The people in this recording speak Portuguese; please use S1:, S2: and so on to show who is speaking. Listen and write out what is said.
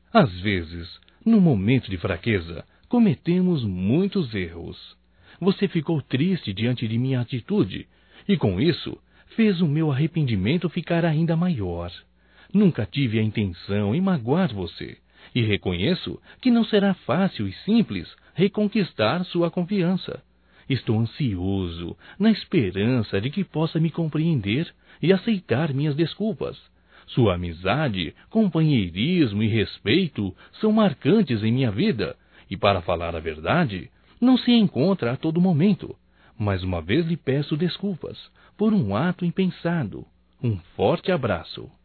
S1: Às vezes, no momento de fraqueza, cometemos muitos erros. Você ficou triste diante de minha atitude, e com isso, fez o meu arrependimento ficar ainda maior. Nunca tive a intenção em magoar você, e reconheço que não será fácil e simples reconquistar sua confiança. Estou ansioso, na esperança de que possa me compreender e aceitar minhas desculpas. Sua amizade, companheirismo e respeito são marcantes em minha vida, e para falar a verdade, não se encontra a todo momento. Mais uma vez lhe peço desculpas por um ato impensado. Um forte abraço.